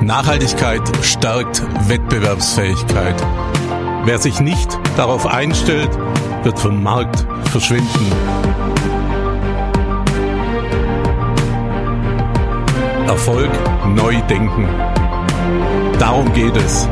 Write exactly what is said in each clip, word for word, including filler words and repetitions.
Nachhaltigkeit stärkt Wettbewerbsfähigkeit. Wer sich nicht darauf einstellt, wird vom Markt verschwinden. Erfolg neu denken. Darum geht es.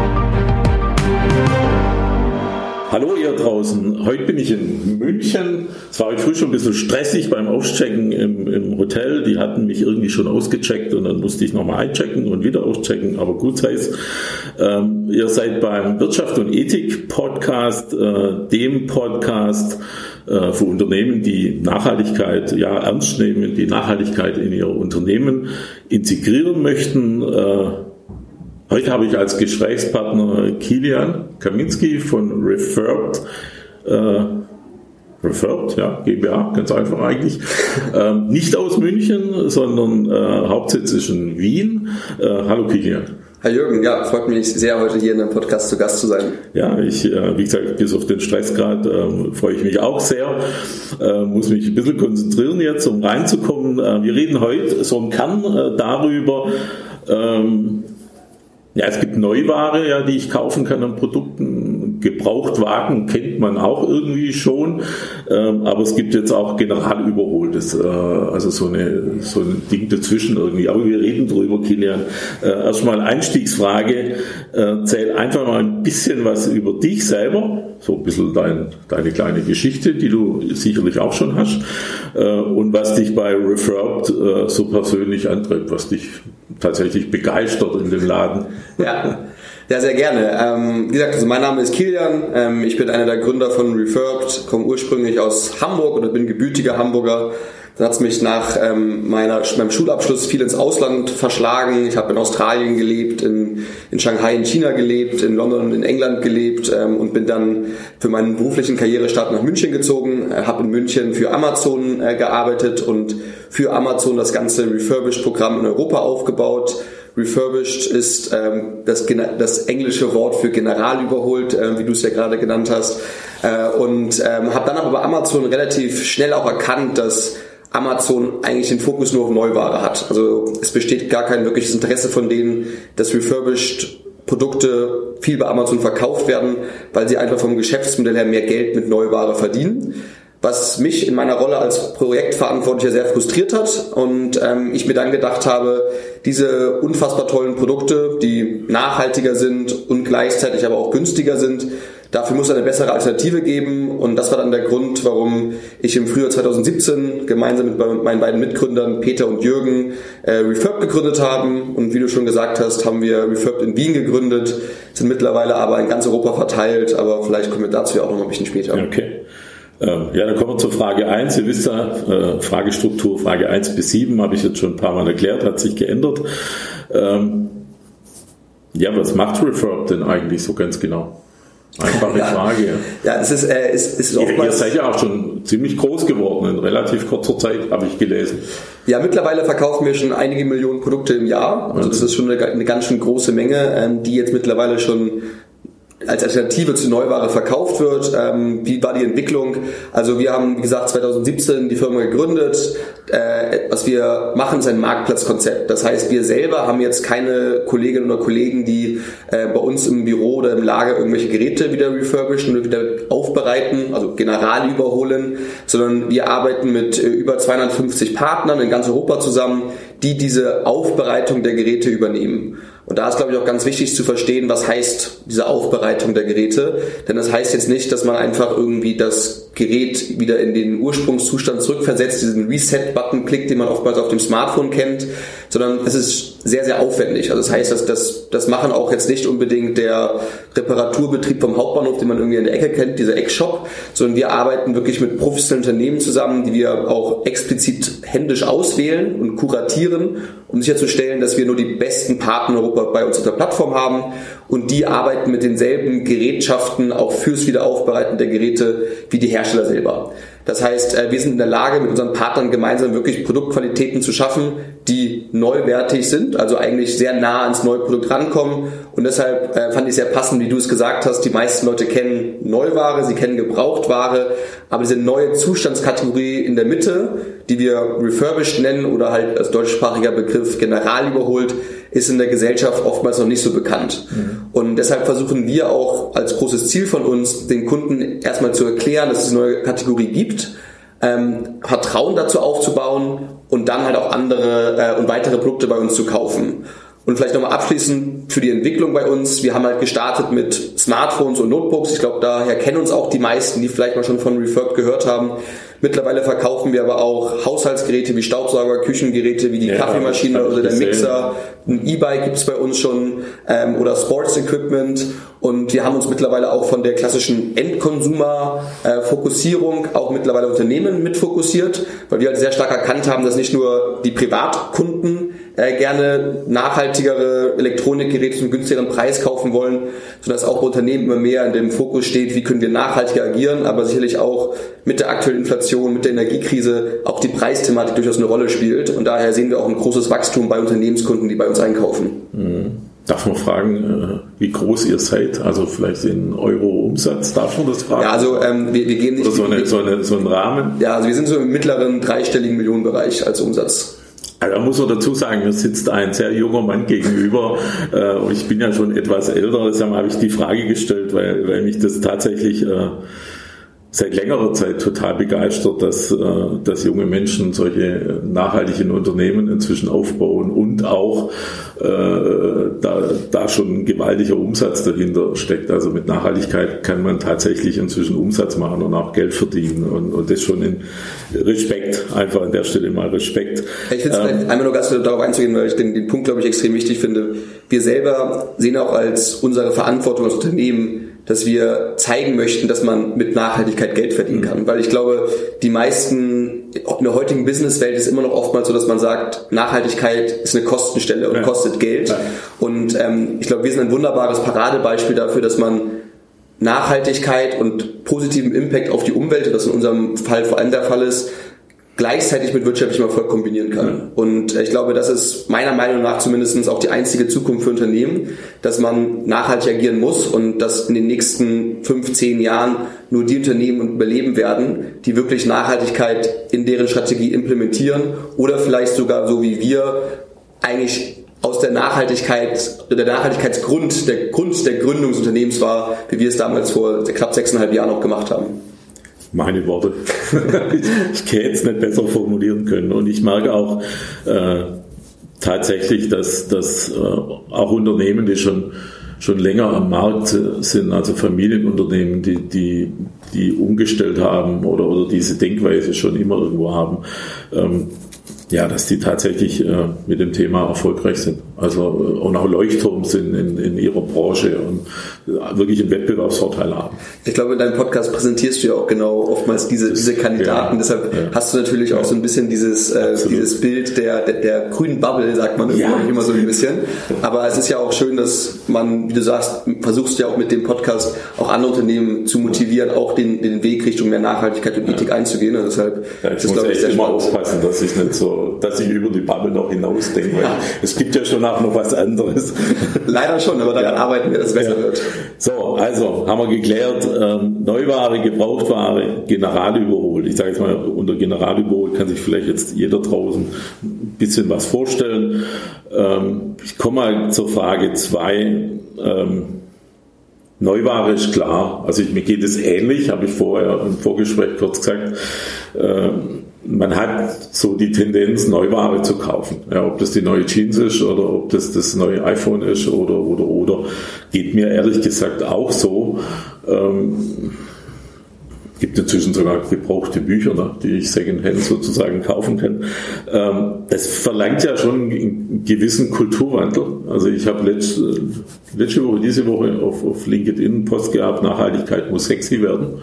Hallo ihr draußen, heute bin ich in München. Es war heute früh schon ein bisschen stressig beim Auschecken im, im Hotel. Die hatten mich irgendwie schon ausgecheckt und dann musste ich nochmal einchecken und wieder auschecken, aber gut sei es. Ähm, ihr seid beim Wirtschaft und Ethik Podcast, äh, dem Podcast äh, für Unternehmen, die Nachhaltigkeit ja ernst nehmen, die Nachhaltigkeit in ihr Unternehmen integrieren möchten. Äh, Heute habe ich als Gesprächspartner Kilian Kaminski von Refurbed, äh, Refurbed, ja, GmbH, ganz einfach eigentlich, ähm, nicht aus München, sondern äh, Hauptsitz ist in Wien. Äh, hallo Kilian. Herr Jürgen, ja, freut mich sehr, heute hier in dem Podcast zu Gast zu sein. Ja, ich, äh, wie gesagt, bis auf den Stressgrad äh, freue ich mich auch sehr. Äh, muss mich ein bisschen konzentrieren jetzt, um reinzukommen. Äh, wir reden heute so im Kern äh, darüber, ähm, ja, es gibt Neuware, ja, die ich kaufen kann an Produkten. Gebrauchtwagen kennt man auch irgendwie schon, ähm, aber es gibt jetzt auch generalüberholtes, äh, also so eine so ein Ding dazwischen irgendwie. Aber wir reden drüber, Kilian. Äh, erstmal Einstiegsfrage: äh, Zähl einfach mal ein bisschen was über dich selber, so ein bisschen dein, deine kleine Geschichte, die du sicherlich auch schon hast, äh, und was dich bei Refurbed äh, so persönlich antreibt, was dich tatsächlich begeistert in dem Laden. Ja, ja, sehr gerne. Ähm, wie gesagt, also mein Name ist Kilian. Ähm, ich bin einer der Gründer von Refurbed, komme ursprünglich aus Hamburg oder bin gebürtiger Hamburger. Dann hat es mich nach ähm, meiner, meinem Schulabschluss viel ins Ausland verschlagen. Ich habe in Australien gelebt, in, in Shanghai in China gelebt, in London und in England gelebt ähm, und bin dann für meinen beruflichen Karrierestart nach München gezogen. Äh, habe in München für Amazon äh, gearbeitet und für Amazon das ganze Refurbished-Programm in Europa aufgebaut. Refurbished ist ähm, das, das englische Wort für general überholt, äh, wie du es ja gerade genannt hast. Äh, und ähm, habe dann aber bei Amazon relativ schnell auch erkannt, dass Amazon eigentlich den Fokus nur auf Neuware hat. Also es besteht gar kein wirkliches Interesse von denen, dass Refurbished Produkte viel bei Amazon verkauft werden, weil sie einfach vom Geschäftsmodell her mehr Geld mit Neuware verdienen. Was mich in meiner Rolle als Projektverantwortlicher sehr frustriert hat und ähm, ich mir dann gedacht habe, diese unfassbar tollen Produkte, die nachhaltiger sind und gleichzeitig aber auch günstiger sind, dafür muss es eine bessere Alternative geben und das war dann der Grund, warum ich im Frühjahr zwanzig siebzehn gemeinsam mit meinen beiden Mitgründern Peter und Jürgen äh, Refurbed gegründet haben und wie du schon gesagt hast, haben wir Refurbed in Wien gegründet, sind mittlerweile aber in ganz Europa verteilt, aber vielleicht kommen wir dazu ja auch noch ein bisschen später. Okay. Ja, dann kommen wir zur Frage eins. Ihr wisst ja, äh, Fragestruktur, Frage eins bis sieben habe ich jetzt schon ein paar Mal erklärt, hat sich geändert. Ähm, ja, was macht Refurbed denn eigentlich so ganz genau? Einfache ja, Frage. Ja, es ist, äh, es ist oftmals... Ihr seid ja auch schon ziemlich groß geworden, in relativ kurzer Zeit, habe ich gelesen. Ja, mittlerweile verkaufen wir schon einige Millionen Produkte im Jahr. Also das ist schon eine, eine ganz schön große Menge, ähm, die jetzt mittlerweile schon als Alternative zu Neuware verkauft wird. Ähm, wie war die Entwicklung? Also wir haben, wie gesagt, zwanzig siebzehn die Firma gegründet. Äh, was wir machen, ist ein Marktplatzkonzept. Das heißt, wir selber haben jetzt keine Kolleginnen oder Kollegen, die äh, bei uns im Büro oder im Lager irgendwelche Geräte wieder refurbischen und wieder aufbereiten, also general überholen, sondern wir arbeiten mit äh, über zweihundertfünfzig Partnern in ganz Europa zusammen, die diese Aufbereitung der Geräte übernehmen. Und da ist, glaube ich, auch ganz wichtig zu verstehen, was heißt diese Aufbereitung der Geräte. Denn das heißt jetzt nicht, dass man einfach irgendwie das Gerät wieder in den Ursprungszustand zurückversetzt, diesen Reset-Button klickt, den man oftmals auf dem Smartphone kennt, sondern es ist sehr, sehr aufwendig. Also das heißt, dass das, das machen auch jetzt nicht unbedingt der Reparaturbetrieb vom Hauptbahnhof, den man irgendwie in der Ecke kennt, dieser Eckshop, sondern wir arbeiten wirklich mit professionellen Unternehmen zusammen, die wir auch explizit händisch auswählen und kuratieren, um sicherzustellen, dass wir nur die besten Partner in Europa bei uns auf der Plattform haben und die arbeiten mit denselben Gerätschaften auch fürs Wiederaufbereiten der Geräte wie die Hersteller selber. Das heißt, wir sind in der Lage, mit unseren Partnern gemeinsam wirklich Produktqualitäten zu schaffen, die neuwertig sind, also eigentlich sehr nah ans neue Produkt rankommen. Und deshalb fand ich sehr passend, wie du es gesagt hast, die meisten Leute kennen Neuware, sie kennen Gebrauchtware, aber diese neue Zustandskategorie in der Mitte, die wir refurbished nennen oder halt als deutschsprachiger Begriff general überholt, ist in der Gesellschaft oftmals noch nicht so bekannt. Mhm. Und deshalb versuchen wir auch als großes Ziel von uns, den Kunden erstmal zu erklären, dass es eine neue Kategorie gibt, ähm, Vertrauen dazu aufzubauen und dann halt auch andere äh, und weitere Produkte bei uns zu kaufen. Und vielleicht nochmal abschließend für die Entwicklung bei uns. Wir haben halt gestartet mit Smartphones und Notebooks. Ich glaube, daher kennen uns auch die meisten, die vielleicht mal schon von Refurb gehört haben. Mittlerweile verkaufen wir aber auch Haushaltsgeräte wie Staubsauger, Küchengeräte wie die ja, Kaffeemaschine oder der Mixer. Ein E-Bike gibt es bei uns schon ähm, oder Sports Equipment. Und wir haben uns mittlerweile auch von der klassischen Endkonsumer-Fokussierung äh, auch mittlerweile Unternehmen mit fokussiert, weil wir halt sehr stark erkannt haben, dass nicht nur die Privatkunden äh, gerne nachhaltigere Elektronikgeräte zum günstigeren Preis kaufen wollen, sondern dass auch Unternehmen immer mehr in dem Fokus steht, wie können wir nachhaltiger agieren, aber sicherlich auch mit der aktuellen Inflation, mit der Energiekrise auch die Preisthematik durchaus eine Rolle spielt. Und daher sehen wir auch ein großes Wachstum bei Unternehmenskunden, die bei uns einkaufen. Mhm. Darf man fragen, wie groß ihr seid? Also vielleicht in Euro Umsatz, darf man das fragen? Ja, also ähm, wir, wir gehen nicht... Oder so, eine, so, eine, so einen Rahmen? Ja, also wir sind so im mittleren dreistelligen Millionenbereich als Umsatz. Da muss man dazu sagen, mir sitzt ein sehr junger Mann gegenüber. äh, ich bin ja schon etwas älter, deshalb habe ich die Frage gestellt, weil, weil mich das tatsächlich... Äh, seit längerer Zeit total begeistert, dass, dass junge Menschen solche nachhaltigen Unternehmen inzwischen aufbauen und auch äh, da, da schon ein gewaltiger Umsatz dahinter steckt. Also mit Nachhaltigkeit kann man tatsächlich inzwischen Umsatz machen und auch Geld verdienen und, und das schon in Respekt, einfach an der Stelle mal Respekt. Ich finde es ähm, einmal nur ganz darauf einzugehen, weil ich den, den Punkt, glaube ich, extrem wichtig finde. Wir selber sehen auch als unsere Verantwortung als Unternehmen, dass wir zeigen möchten, dass man mit Nachhaltigkeit Geld verdienen kann. Weil ich glaube, die meisten, in der heutigen Businesswelt ist immer noch oftmals so, dass man sagt, Nachhaltigkeit ist eine Kostenstelle und ja. kostet Geld. Ja. Und ähm, ich glaube, wir sind ein wunderbares Paradebeispiel dafür, dass man Nachhaltigkeit und positiven Impact auf die Umwelt, das in unserem Fall vor allem der Fall ist, gleichzeitig mit wirtschaftlichem Erfolg kombinieren kann. Ja. Und ich glaube, das ist meiner Meinung nach zumindest auch die einzige Zukunft für Unternehmen, dass man nachhaltig agieren muss und dass in den nächsten fünf, zehn Jahren nur die Unternehmen überleben werden, die wirklich Nachhaltigkeit in deren Strategie implementieren oder vielleicht sogar so wie wir eigentlich aus der Nachhaltigkeit, der Nachhaltigkeitsgrund, der Grund der Gründung des Unternehmens war, wie wir es damals vor knapp sechseinhalb Jahren auch gemacht haben. Meine Worte. Ich hätte es nicht besser formulieren können. Und ich merke auch äh, tatsächlich, dass, dass äh, auch Unternehmen, die schon, schon länger am Markt sind, also Familienunternehmen, die, die, die umgestellt haben oder, oder diese Denkweise schon immer irgendwo haben, ähm, ja, dass die tatsächlich äh, mit dem Thema erfolgreich sind. Also äh, und auch Leuchtturm sind in, in ihrer Branche und äh, wirklich einen Wettbewerbsvorteil haben. Ich glaube, in deinem Podcast präsentierst du ja auch genau oftmals diese, das, diese Kandidaten. Ja, Deshalb ja. hast du natürlich auch ja. so ein bisschen dieses, äh, dieses Bild der, der, der grünen Bubble, sagt man ja. immer so ein bisschen. Aber es ist ja auch schön, dass man, wie du sagst, versuchst ja auch mit dem Podcast auch andere Unternehmen zu motivieren, auch den, den Weg Richtung mehr Nachhaltigkeit und Ethik ja. einzugehen. Und deshalb ja, ich ist, muss echt immer aufpassen, dass ich nicht so dass ich über die Bubble noch hinaus denke, weil ja. es gibt ja schon auch noch was anderes. Leider schon, aber daran ja. arbeiten wir, dass es besser ja. wird. So, also haben wir geklärt, ähm, Neuware, Gebrauchtware, generalüberholt. Ich sage jetzt mal, unter generalüberholt kann sich vielleicht jetzt jeder draußen ein bisschen was vorstellen. Ähm, ich komme mal zur Frage zwei. Ähm, Neuware ist klar, also ich, mir geht es ähnlich, habe ich vorher im Vorgespräch kurz gesagt. Ähm, Man hat so die Tendenz, Neuware zu kaufen. Ja, ob das die neue Jeans ist oder ob das das neue iPhone ist oder, oder, oder. Geht mir ehrlich gesagt auch so. Ähm, gibt inzwischen sogar gebrauchte Bücher, ne, die ich Secondhand sozusagen kaufen kann. Ähm, das verlangt ja schon einen gewissen Kulturwandel. Also ich habe letzte, letzte Woche, diese Woche auf, auf LinkedIn einen Post gehabt, Nachhaltigkeit muss sexy werden.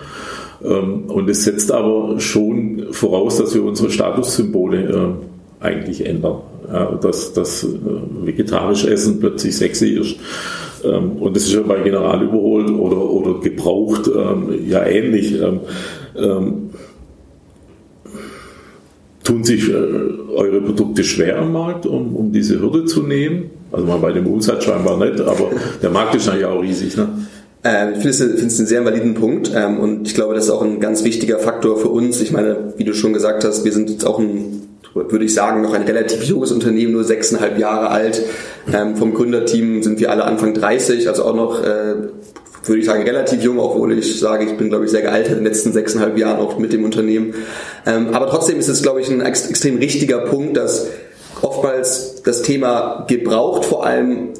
Und es setzt aber schon voraus, dass wir unsere Statussymbole äh, eigentlich ändern. Ja, dass das äh, vegetarische Essen plötzlich sexy ist. Ähm, und das ist ja bei General überholt oder, oder gebraucht ähm, ja ähnlich. Ähm, ähm, tun sich äh, eure Produkte schwer am Markt, um, um diese Hürde zu nehmen? Also mal bei dem Umsatz scheinbar nicht, aber der Markt ist ja auch riesig, ne? Ich finde es, finde es einen sehr validen Punkt und ich glaube, das ist auch ein ganz wichtiger Faktor für uns. Ich meine, wie du schon gesagt hast, wir sind jetzt auch ein würde ich sagen, noch ein relativ junges Unternehmen, nur sechseinhalb Jahre alt. Ähm, vom Gründerteam sind wir alle Anfang dreißig, also auch noch, äh, würde ich sagen, relativ jung, obwohl ich sage, ich bin, glaube ich, sehr gealtert in den letzten sechseinhalb Jahren auch mit dem Unternehmen. Ähm, aber trotzdem ist es, glaube ich, ein ex- extrem richtiger Punkt, dass oftmals das Thema gebraucht vor allem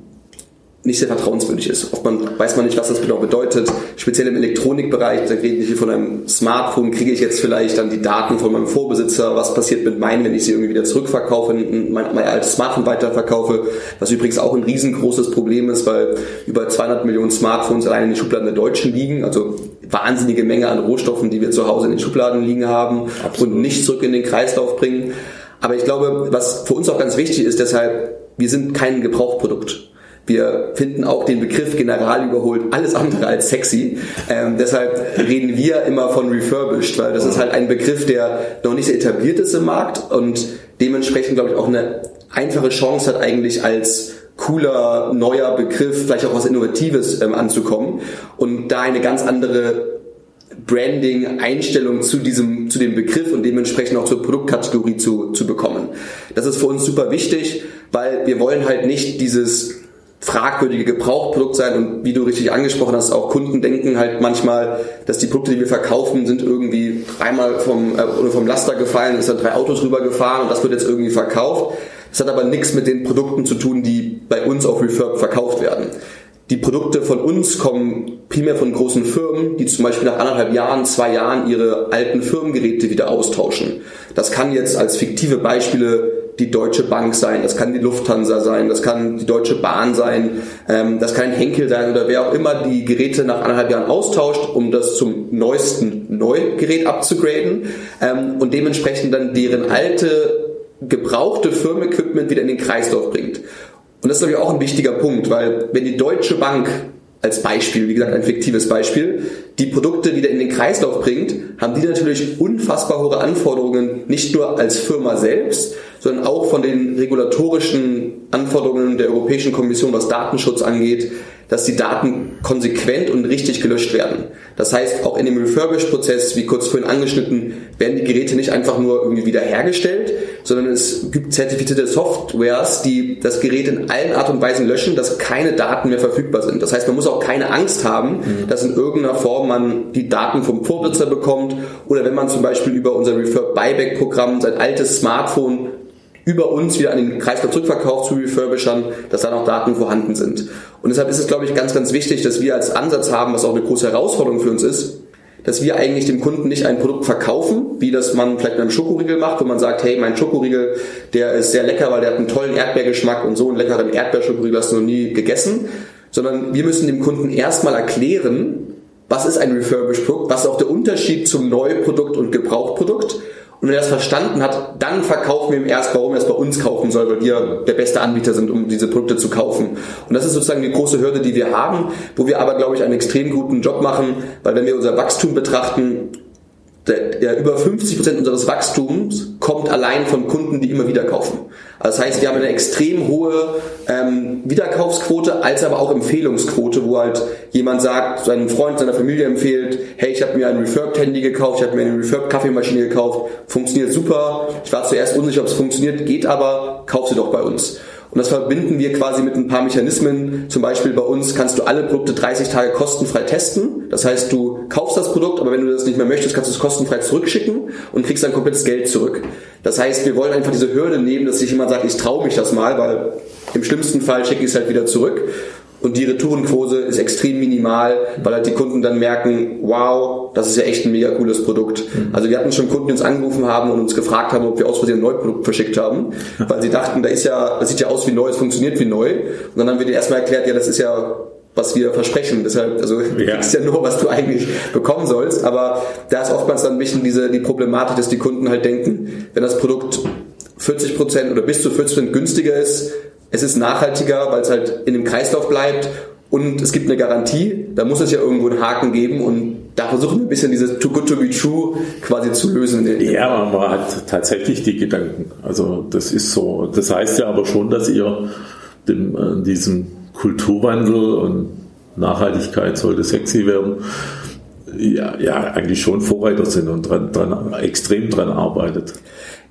nicht sehr vertrauenswürdig ist. Oft man, weiß man nicht, was das genau bedeutet. Speziell im Elektronikbereich, da rede ich hier von einem Smartphone, kriege ich jetzt vielleicht dann die Daten von meinem Vorbesitzer, was passiert mit meinen, wenn ich sie irgendwie wieder zurückverkaufe, mein, mein altes Smartphone weiterverkaufe, was übrigens auch ein riesengroßes Problem ist, weil über zweihundert Millionen Smartphones allein in den Schubladen der Deutschen liegen, also wahnsinnige Menge an Rohstoffen, die wir zu Hause in den Schubladen liegen haben. Absolut. Und nicht zurück in den Kreislauf bringen. Aber ich glaube, was für uns auch ganz wichtig ist, deshalb, wir sind kein Gebrauchprodukt. Wir finden auch den Begriff General überholt alles andere als sexy. Ähm, deshalb reden wir immer von refurbished, weil das ist halt ein Begriff, der noch nicht sehr etabliert ist im Markt und dementsprechend, glaube ich, auch eine einfache Chance hat, eigentlich als cooler, neuer Begriff vielleicht auch was Innovatives ähm, anzukommen und da eine ganz andere Branding, Einstellung zu diesem, zu dem Begriff und dementsprechend auch zur Produktkategorie zu, zu bekommen. Das ist für uns super wichtig, weil wir wollen halt nicht dieses fragwürdige Gebrauchprodukt sein und wie du richtig angesprochen hast, auch Kunden denken halt manchmal, dass die Produkte, die wir verkaufen, sind irgendwie dreimal vom, äh, oder vom Laster gefallen, ist dann drei Autos rübergefahren und das wird jetzt irgendwie verkauft. Das hat aber nichts mit den Produkten zu tun, die bei uns auf Refurb verkauft werden. Die Produkte von uns kommen primär von großen Firmen, die zum Beispiel nach anderthalb Jahren, zwei Jahren ihre alten Firmengeräte wieder austauschen. Das kann jetzt als fiktive Beispiele die Deutsche Bank sein, das kann die Lufthansa sein, das kann die Deutsche Bahn sein, ähm, das kann ein Henkel sein oder wer auch immer die Geräte nach anderthalb Jahren austauscht, um das zum neuesten Neugerät abzugraden ähm, und dementsprechend dann deren alte, gebrauchte Firmenequipment wieder in den Kreislauf bringt. Und das ist, glaube ich, auch ein wichtiger Punkt, weil wenn die Deutsche Bank als Beispiel, wie gesagt, ein fiktives Beispiel, die Produkte wieder in den Kreislauf bringt, haben die natürlich unfassbar hohe Anforderungen, nicht nur als Firma selbst, sondern auch von den regulatorischen Anforderungen der Europäischen Kommission, was Datenschutz angeht, dass die Daten konsequent und richtig gelöscht werden. Das heißt, auch in dem Refurbish-Prozess, wie kurz vorhin angeschnitten, werden die Geräte nicht einfach nur irgendwie wiederhergestellt, sondern es gibt zertifizierte Softwares, die das Gerät in allen Art und Weisen löschen, dass keine Daten mehr verfügbar sind. Das heißt, man muss auch keine Angst haben, mhm. dass in irgendeiner Form man die Daten vom Vorbesitzer bekommt oder wenn man zum Beispiel über unser Refurb-Buyback-Programm sein altes Smartphone über uns wieder an den Kreislauf zurückverkauft zu Refurbishern, dass da noch Daten vorhanden sind. Und deshalb ist es, glaube ich, ganz, ganz wichtig, dass wir als Ansatz haben, was auch eine große Herausforderung für uns ist, dass wir eigentlich dem Kunden nicht ein Produkt verkaufen, wie das man vielleicht mit einem Schokoriegel macht, wo man sagt, hey, mein Schokoriegel, der ist sehr lecker, weil der hat einen tollen Erdbeergeschmack und so einen leckeren Erdbeerschokoriegel hast du noch nie gegessen, sondern wir müssen dem Kunden erstmal erklären, was ist ein Refurbished-Produkt, was ist auch der Unterschied zum Neuprodukt und Gebrauchtprodukt. Und wenn er das verstanden hat, dann verkaufen wir ihm erst, warum er es bei uns kaufen soll, weil wir der beste Anbieter sind, um diese Produkte zu kaufen. Und das ist sozusagen die große Hürde, die wir haben, wo wir aber, glaube ich, einen extrem guten Job machen, weil wenn wir unser Wachstum betrachten, der, der über fünfzig Prozent unseres Wachstums kommt allein von Kunden, die immer wieder kaufen. Also das heißt, wir haben eine extrem hohe ähm, Wiederkaufsquote, als aber auch Empfehlungsquote, wo halt jemand sagt, seinem Freund, seiner Familie empfiehlt, hey, ich habe mir ein Refurbed-Handy gekauft, ich habe mir eine Refurbed-Kaffeemaschine gekauft, funktioniert super, ich war zuerst unsicher, ob es funktioniert, geht aber, kauf sie doch bei uns. Und das verbinden wir quasi mit ein paar Mechanismen. Zum Beispiel bei uns kannst du alle Produkte dreißig Tage kostenfrei testen. Das heißt, du kaufst das Produkt, aber wenn du das nicht mehr möchtest, kannst du es kostenfrei zurückschicken und kriegst dann komplettes Geld zurück. Das heißt, wir wollen einfach diese Hürde nehmen, dass sich jemand sagt, ich traue mich das mal, weil im schlimmsten Fall schicke ich es halt wieder zurück. Und die Retourenquote ist extrem minimal, weil halt die Kunden dann merken, wow, das ist ja echt ein mega cooles Produkt. Mhm. Also wir hatten schon Kunden, die uns angerufen haben und uns gefragt haben, ob wir aus Versehen ein Neuprodukt verschickt haben, weil sie dachten, da ist ja, das sieht ja aus wie neu, es funktioniert wie neu. Und dann haben wir denen erstmal erklärt, ja, das ist ja, was wir versprechen. Deshalb, also du ja. kriegst ja nur, was du eigentlich bekommen sollst. Aber da ist oftmals dann ein bisschen diese, die Problematik, dass die Kunden halt denken, wenn das Produkt vierzig Prozent oder bis zu vierzig Prozent günstiger ist, es ist nachhaltiger, weil es halt in dem Kreislauf bleibt und es gibt eine Garantie, da muss es ja irgendwo einen Haken geben und da versuchen wir ein bisschen dieses too good to be true quasi zu lösen. Ja, man hat tatsächlich die Gedanken. Also das ist so. Das heißt ja aber schon, dass ihr dem, äh, diesem Kulturwandel und Nachhaltigkeit sollte sexy werden, ja, ja eigentlich schon Vorreiter sind und dran, dran, extrem dran arbeitet.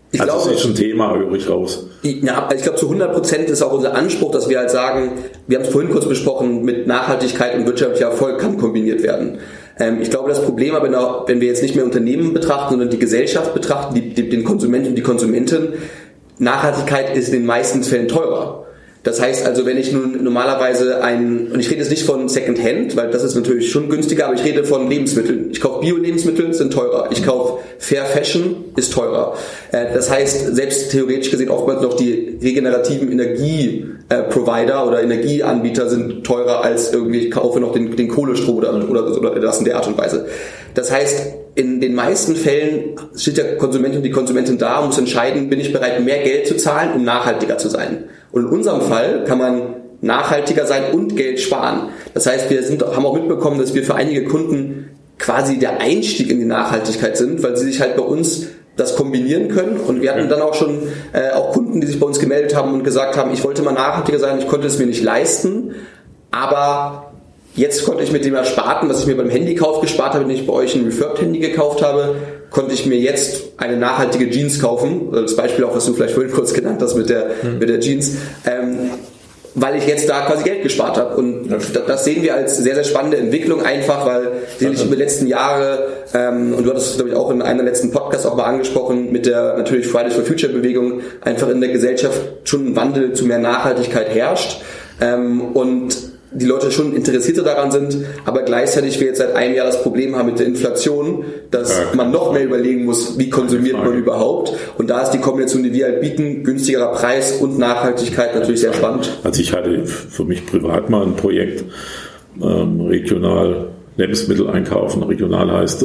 Ich also glaube, das ist ein Thema, höre ich raus. Ja, ich glaube, zu hundert Prozent ist auch unser Anspruch, dass wir halt sagen, wir haben es vorhin kurz besprochen, mit Nachhaltigkeit und wirtschaftlicher Erfolg kann kombiniert werden. Ähm, ich glaube, das Problem aber, wenn wir jetzt nicht mehr Unternehmen betrachten, sondern die Gesellschaft betrachten, die, die, den Konsumenten und die Konsumentin, Nachhaltigkeit ist in den meisten Fällen teurer. Das heißt also, wenn ich nun normalerweise ein, und ich rede jetzt nicht von Secondhand, weil das ist natürlich schon günstiger, aber ich rede von Lebensmitteln. Ich kaufe Bio-Lebensmittel, sind teurer. Ich kaufe Fair Fashion, ist teurer. Das heißt, selbst theoretisch gesehen oftmals noch die regenerativen Energie-Provider oder Energieanbieter sind teurer als irgendwie, ich kaufe noch den, den Kohlestrom oder, oder, oder das in der Art und Weise. Das heißt, in den meisten Fällen steht der Konsument und die Konsumentin da und muss entscheiden, bin ich bereit, mehr Geld zu zahlen, um nachhaltiger zu sein. Und in unserem Fall kann man nachhaltiger sein und Geld sparen. Das heißt, wir sind, haben auch mitbekommen, dass wir für einige Kunden quasi der Einstieg in die Nachhaltigkeit sind, weil sie sich halt bei uns das kombinieren können. Und wir hatten dann auch schon äh, auch Kunden, die sich bei uns gemeldet haben und gesagt haben, ich wollte mal nachhaltiger sein, ich konnte es mir nicht leisten, aber jetzt konnte ich mit dem Ersparten, was ich mir beim Handykauf gespart habe, wenn ich bei euch ein Refurbed-Handy gekauft habe, konnte ich mir jetzt eine nachhaltige Jeans kaufen. Das Beispiel auch, was du vielleicht vorhin kurz genannt hast mit der, mhm. mit der Jeans. Ähm, weil ich jetzt da quasi Geld gespart habe. Und das sehen wir als sehr, sehr spannende Entwicklung einfach, weil sicherlich über die letzten Jahre, ähm, und du hattest es, glaube ich, auch in einem der letzten Podcasts auch mal angesprochen, mit der natürlich Fridays for Future Bewegung einfach in der Gesellschaft schon ein Wandel zu mehr Nachhaltigkeit herrscht. Ähm, und die Leute schon interessierter daran sind, aber gleichzeitig wir jetzt seit einem Jahr das Problem haben mit der Inflation, dass ja, man noch mehr überlegen muss, wie konsumiert man überhaupt. Und da ist die Kombination, die wir halt bieten, günstigerer Preis und Nachhaltigkeit natürlich sehr spannend. Also ich hatte für mich privat mal ein Projekt, ähm, regional Lebensmittel einkaufen. Regional heißt äh,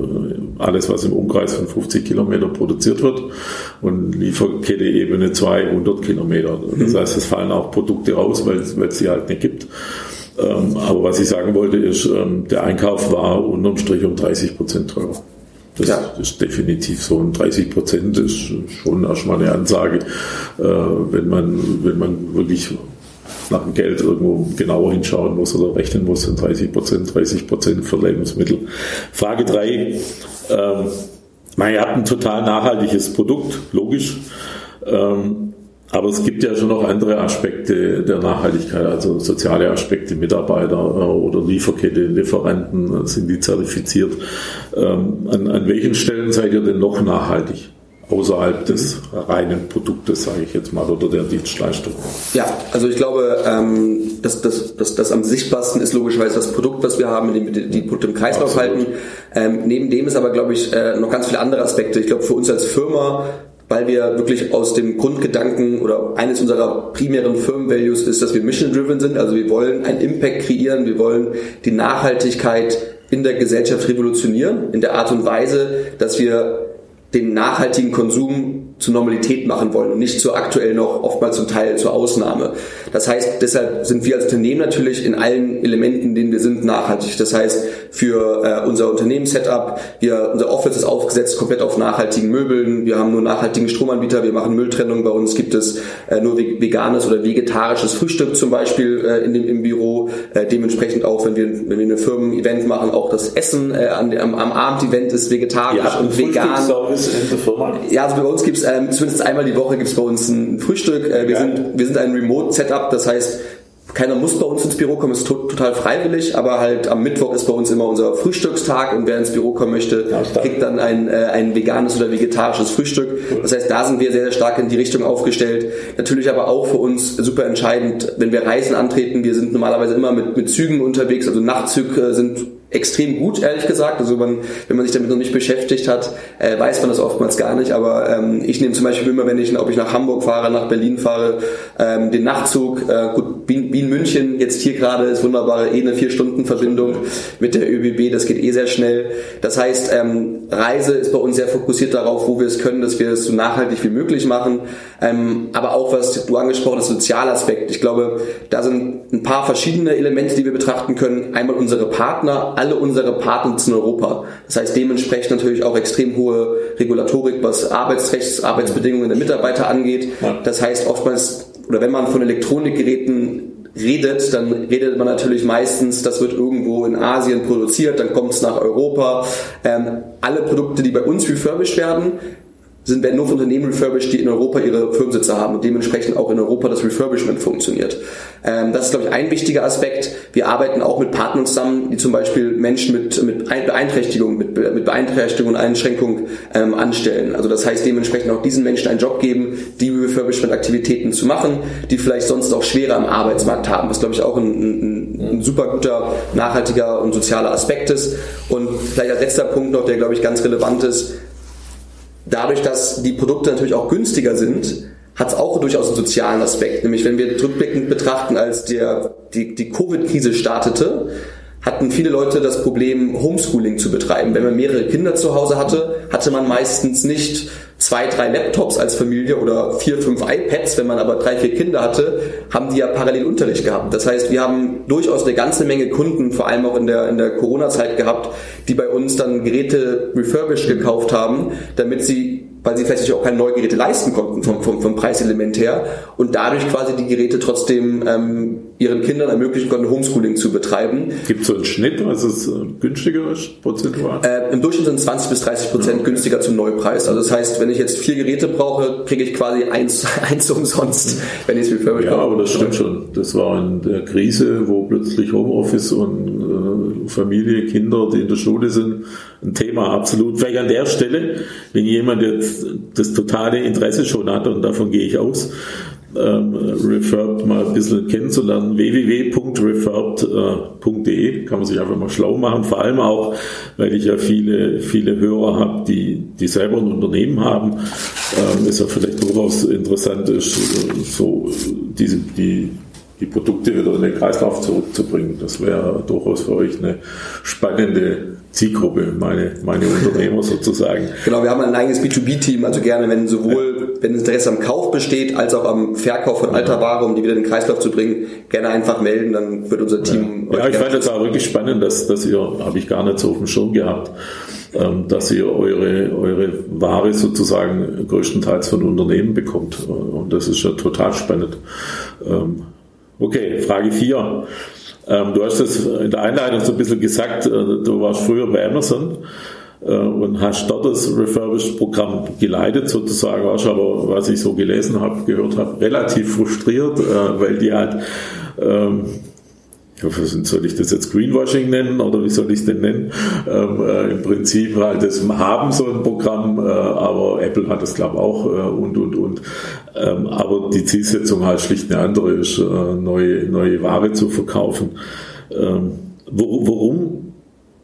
alles, was im Umkreis von fünfzig Kilometer produziert wird, und Lieferkette Ebene zwei hundert Kilometer. Das heißt, es fallen auch Produkte raus, weil es sie halt nicht gibt. Ähm, aber was ich sagen wollte ist, ähm, der Einkauf war unterm Strich um dreißig Prozent teurer. Das ja. ist definitiv so. Und dreißig Prozent ist schon erstmal eine Ansage, äh, wenn man, wenn man wirklich nach dem Geld irgendwo genauer hinschauen muss oder rechnen muss, sind dreißig Prozent, dreißig Prozent für Lebensmittel. Frage drei. Ähm, man, ihr habt ein total nachhaltiges Produkt, logisch. Ähm, aber es gibt ja schon noch andere Aspekte der Nachhaltigkeit, also soziale Aspekte, Mitarbeiter äh, oder Lieferkette, Lieferanten, sind die zertifiziert. Ähm, an, an welchen Stellen seid ihr denn noch nachhaltig? Außerhalb des reinen Produktes, sage ich jetzt mal, oder der Dienstleistung. Ja, also ich glaube, ähm, das, das, das, das am sichtbarsten ist logischerweise das Produkt, was wir haben, in dem wir die Produkte im Kreislauf Absolut. halten. Ähm, neben dem ist aber, glaube ich, äh, noch ganz viele andere Aspekte. Ich glaube, für uns als Firma, weil wir wirklich aus dem Grundgedanken oder eines unserer primären Firmen-Values ist, dass wir mission-driven sind, also wir wollen einen Impact kreieren, wir wollen die Nachhaltigkeit in der Gesellschaft revolutionieren, in der Art und Weise, dass wir den nachhaltigen Konsum zur Normalität machen wollen und nicht zur aktuell noch oftmals zum Teil zur Ausnahme. Das heißt, deshalb sind wir als Unternehmen natürlich in allen Elementen, in denen wir sind, nachhaltig. Das heißt, für äh, unser Unternehmenssetup, wir, unser Office ist aufgesetzt komplett auf nachhaltigen Möbeln, wir haben nur nachhaltigen Stromanbieter, wir machen Mülltrennung, bei uns gibt es äh, nur veganes oder vegetarisches Frühstück zum Beispiel äh, in dem, im Büro. Äh, dementsprechend auch, wenn wir, wenn wir ein Firmen-Event machen, auch das Essen äh, am, am, am Abend-Event ist vegetarisch ja, und vegan. In der Firma? Ja, also bei uns gibt es ähm, zumindest einmal die Woche gibt es bei uns ein Frühstück. Äh, wir, sind, wir sind ein Remote-Setup, das heißt, keiner muss bei uns ins Büro kommen, ist to- total freiwillig, aber halt am Mittwoch ist bei uns immer unser Frühstückstag und wer ins Büro kommen möchte, ja, kriegt dann ein, äh, ein veganes oder vegetarisches Frühstück. Das heißt, da sind wir sehr, sehr stark in die Richtung aufgestellt. Natürlich aber auch für uns super entscheidend, wenn wir Reisen antreten. Wir sind normalerweise immer mit, mit Zügen unterwegs, also Nachtzüge sind extrem gut, ehrlich gesagt. Also man, wenn man sich damit noch nicht beschäftigt hat, äh, weiß man das oftmals gar nicht. Aber ähm, ich nehme zum Beispiel immer, wenn ich, ob ich nach Hamburg fahre, nach Berlin fahre, ähm, den Nachtzug. Äh, gut, Wien, Wien München jetzt hier gerade ist wunderbare eh eine vier Stunden Verbindung mit der ÖBB. Das geht eh sehr schnell. Das heißt, ähm, Reise ist bei uns sehr fokussiert darauf, wo wir es können, dass wir es so nachhaltig wie möglich machen. Ähm, aber auch was du angesprochen hast, Sozialaspekt. Ich glaube, da sind ein paar verschiedene Elemente, die wir betrachten können. Einmal unsere Partner. Alle unsere Partner in Europa. Das heißt dementsprechend natürlich auch extrem hohe Regulatorik, was Arbeitsrechts, Arbeitsbedingungen der Mitarbeiter angeht. Das heißt oftmals, oder wenn man von Elektronikgeräten redet, dann redet man natürlich meistens, das wird irgendwo in Asien produziert, dann kommt es nach Europa. Ähm, alle Produkte, die bei uns refurbished werden, sind, werden nur von Unternehmen refurbished, die in Europa ihre Firmensitze haben und dementsprechend auch in Europa das Refurbishment funktioniert. Ähm, das ist, glaube ich, ein wichtiger Aspekt. Wir arbeiten auch mit Partnern zusammen, die zum Beispiel Menschen mit, mit Beeinträchtigung, mit, mit Beeinträchtigung und Einschränkung ähm, anstellen. Also das heißt, dementsprechend auch diesen Menschen einen Job geben, die Refurbishment-Aktivitäten zu machen, die vielleicht sonst auch schwerer am Arbeitsmarkt haben. Was, glaube ich, auch ein, ein, ein super guter, nachhaltiger und sozialer Aspekt ist. Und vielleicht als letzter Punkt noch, der, glaube ich, ganz relevant ist: Dadurch, dass die Produkte natürlich auch günstiger sind, hat es auch durchaus einen sozialen Aspekt. Nämlich, wenn wir rückblickend betrachten, als der, die, die Covid-Krise startete, hatten viele Leute das Problem, Homeschooling zu betreiben. Wenn man mehrere Kinder zu Hause hatte, hatte man meistens nicht zwei, drei Laptops als Familie oder vier, fünf iPads. Wenn man aber drei, vier Kinder hatte, haben die ja parallel Unterricht gehabt. Das heißt, wir haben durchaus eine ganze Menge Kunden, vor allem auch in der, in der Corona-Zeit gehabt, die bei uns dann Geräte refurbished gekauft haben, damit sie, weil sie vielleicht sich auch keine neuen Geräte leisten konnten vom, vom, vom Preiselement her und dadurch quasi die Geräte trotzdem ähm, ihren Kindern ermöglichen konnten, Homeschooling zu betreiben. Gibt es so einen Schnitt, was es günstiger ist, prozentual? Äh, Im Durchschnitt sind zwanzig bis dreißig Prozent ja, okay. günstiger zum Neupreis. Also das heißt, wenn ich jetzt vier Geräte brauche, kriege ich quasi eins, eins umsonst, wenn ich es refurbished Ja, kaufe. aber das stimmt schon. Das war in der Krise, wo plötzlich Homeoffice und äh, Familie, Kinder, die in der Schule sind, ein Thema absolut. Vielleicht an der Stelle, wenn jemand jetzt das totale Interesse schon hat, und davon gehe ich aus, ähm, Refurbed mal ein bisschen kennenzulernen, w w w punkt refurbed punkt d e, kann man sich einfach mal schlau machen, vor allem auch, weil ich ja viele, viele Hörer habe, die, die selber ein Unternehmen haben, ähm, ist ja vielleicht durchaus interessant ist, so diese, die die Produkte wieder in den Kreislauf zurückzubringen. Das wäre durchaus für euch eine spannende Zielgruppe, meine, meine Unternehmer sozusagen. Genau, wir haben ein eigenes B zwei B-Team, also gerne, wenn sowohl, wenn Interesse am Kauf besteht, als auch am Verkauf von alter Ware, um die wieder in den Kreislauf zu bringen, gerne einfach melden, dann wird unser Team... Ja, ja ich fand das auch wirklich spannend, dass, dass ihr, habe ich gar nicht so auf dem Schirm gehabt, dass ihr eure, eure Ware sozusagen größtenteils von Unternehmen bekommt. Und das ist ja total spannend. Okay, Frage vier. Ähm, du hast es in der Einleitung so ein bisschen gesagt, äh, du warst früher bei Amazon äh, und hast dort das Refurbished-Programm geleitet sozusagen, warst aber, was ich so gelesen habe, gehört habe, relativ frustriert, äh, weil die halt, ähm, soll ich das jetzt Greenwashing nennen oder wie soll ich es denn nennen? Ähm, äh, Im Prinzip halt das haben so ein Programm, äh, aber Apple hat es glaube ich auch äh, und und und. Ähm, aber die Zielsetzung halt schlicht eine andere ist, äh, neue neue Ware zu verkaufen. Ähm, wo, warum?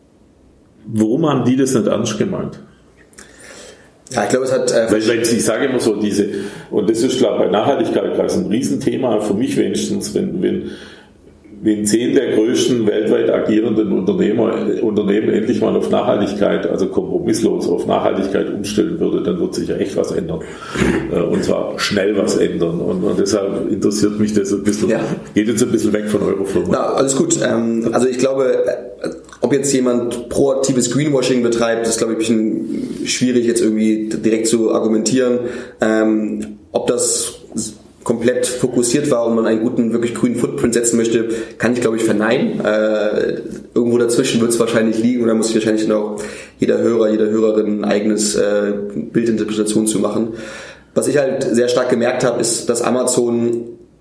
Warum haben die das nicht ernst gemeint? Ja, ich glaube, es hat... Äh, weil, weil ich sage immer so, diese, und das ist glaube ich bei Nachhaltigkeit gerade ein Riesenthema, für mich wenigstens, wenn, wenn wenn zehn der größten weltweit agierenden Unternehmer, Unternehmen endlich mal auf Nachhaltigkeit, also kompromisslos auf Nachhaltigkeit umstellen würde, dann wird sich ja echt was ändern. Und zwar schnell was ändern. Und, und deshalb interessiert mich das ein bisschen, ja. Geht jetzt ein bisschen weg von eurer Firma. Na, alles gut. Also ich glaube, ob jetzt jemand proaktives Greenwashing betreibt, ist glaube ich ein bisschen schwierig jetzt irgendwie direkt zu argumentieren. Ob das komplett fokussiert war und man einen guten, wirklich grünen Footprint setzen möchte, kann ich, glaube ich, verneinen. Äh, irgendwo dazwischen wird es wahrscheinlich liegen und da muss wahrscheinlich noch jeder Hörer, jede Hörerin ein eigenes äh, Bildinterpretation zu machen. Was ich halt sehr stark gemerkt habe, ist, dass Amazon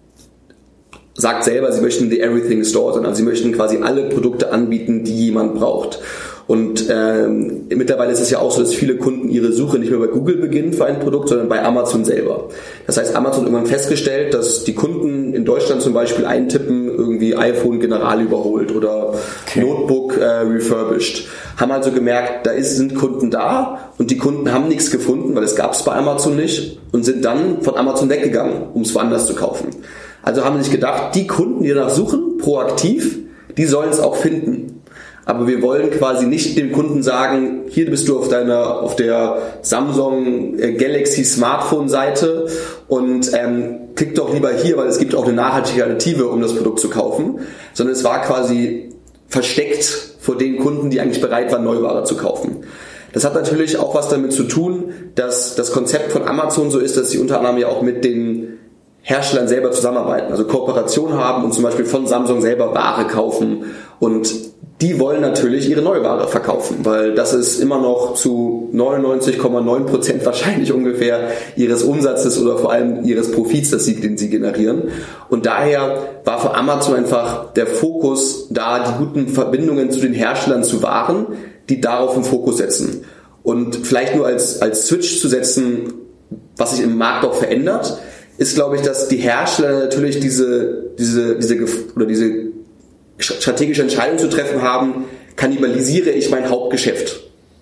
sagt selber, sie möchten the everything store sein. Also sie möchten quasi alle Produkte anbieten, die jemand braucht. Und ähm, mittlerweile ist es ja auch so, dass viele Kunden ihre Suche nicht mehr bei Google beginnen für ein Produkt, sondern bei Amazon selber. Das heißt, Amazon hat irgendwann festgestellt, dass die Kunden in Deutschland zum Beispiel eintippen, irgendwie iPhone General überholt oder okay. Notebook äh, refurbished. Haben also gemerkt, da ist, sind Kunden da und die Kunden haben nichts gefunden, weil es gab es bei Amazon nicht und sind dann von Amazon weggegangen, um es woanders zu kaufen. Also haben sie sich gedacht, die Kunden, die danach suchen, proaktiv, die sollen es auch finden. Aber wir wollen quasi nicht dem Kunden sagen, hier bist du auf deiner, auf der Samsung Galaxy Smartphone Seite und ähm, klick doch lieber hier, weil es gibt auch eine nachhaltige Alternative, um das Produkt zu kaufen. Sondern es war quasi versteckt vor den Kunden, die eigentlich bereit waren, Neuware zu kaufen. Das hat natürlich auch was damit zu tun, dass das Konzept von Amazon so ist, dass sie unter anderem ja auch mit den Herstellern selber zusammenarbeiten, also Kooperation haben und zum Beispiel von Samsung selber Ware kaufen und die wollen natürlich ihre Neuware verkaufen, weil das ist immer noch zu neunundneunzig Komma neun Prozent wahrscheinlich ungefähr ihres Umsatzes oder vor allem ihres Profits, das sie, den sie generieren. Und daher war für Amazon einfach der Fokus da, die guten Verbindungen zu den Herstellern zu wahren, die darauf im Fokus setzen. Und vielleicht nur als, als Switch zu setzen, was sich im Markt auch verändert, ist, glaube ich, dass die Hersteller natürlich diese, diese, diese, oder diese strategische Entscheidung zu treffen haben, kannibalisiere ich mein Hauptgeschäft.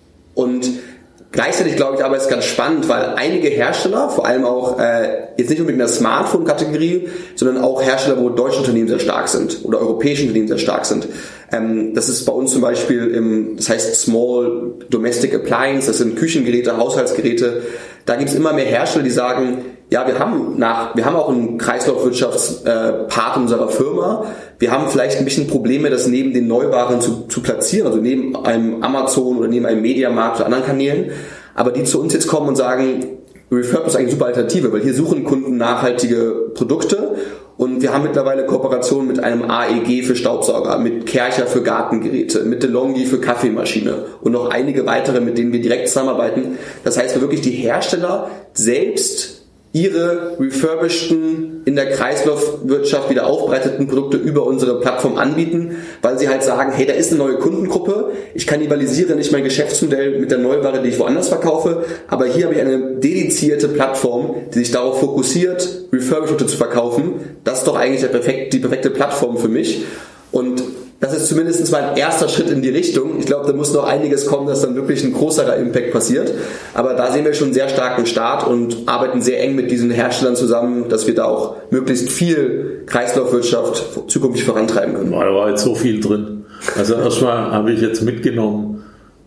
Und gleichzeitig glaube ich aber, ist ganz spannend, weil einige Hersteller, vor allem auch äh, jetzt nicht unbedingt in der Smartphone-Kategorie, sondern auch Hersteller, wo deutsche Unternehmen sehr stark sind oder europäische Unternehmen sehr stark sind. Ähm, das ist bei uns zum Beispiel im, das heißt Small Domestic Appliance, das sind Küchengeräte, Haushaltsgeräte. Da gibt es immer mehr Hersteller, die sagen, ja, wir haben nach, wir haben auch einen Kreislaufwirtschaftspart äh, unserer Firma. Wir haben vielleicht ein bisschen Probleme, das neben den Neuwaren zu, zu platzieren, also neben einem Amazon oder neben einem Mediamarkt oder anderen Kanälen. Aber die zu uns jetzt kommen und sagen, Refurb ist eigentlich eine super Alternative, weil hier suchen Kunden nachhaltige Produkte. Und wir haben mittlerweile Kooperationen mit einem A E G für Staubsauger, mit Kärcher für Gartengeräte, mit DeLonghi für Kaffeemaschine und noch einige weitere, mit denen wir direkt zusammenarbeiten. Das heißt, wir wirklich die Hersteller selbst ihre refurbisheden, in der Kreislaufwirtschaft wieder aufbereiteten Produkte über unsere Plattform anbieten, weil sie halt sagen, hey, da ist eine neue Kundengruppe, ich kannibalisiere nicht mein Geschäftsmodell mit der Neuware, die ich woanders verkaufe, aber hier habe ich eine dedizierte Plattform, die sich darauf fokussiert, Refurbished zu verkaufen. Das ist doch eigentlich der perfekt, die perfekte Plattform für mich. Und das ist zumindest mal ein erster Schritt in die Richtung. Ich glaube, da muss noch einiges kommen, dass dann wirklich ein größerer Impact passiert. Aber da sehen wir schon einen sehr starken Start und arbeiten sehr eng mit diesen Herstellern zusammen, dass wir da auch möglichst viel Kreislaufwirtschaft zukünftig vorantreiben können. Da war jetzt so viel drin. Also erstmal habe ich jetzt mitgenommen,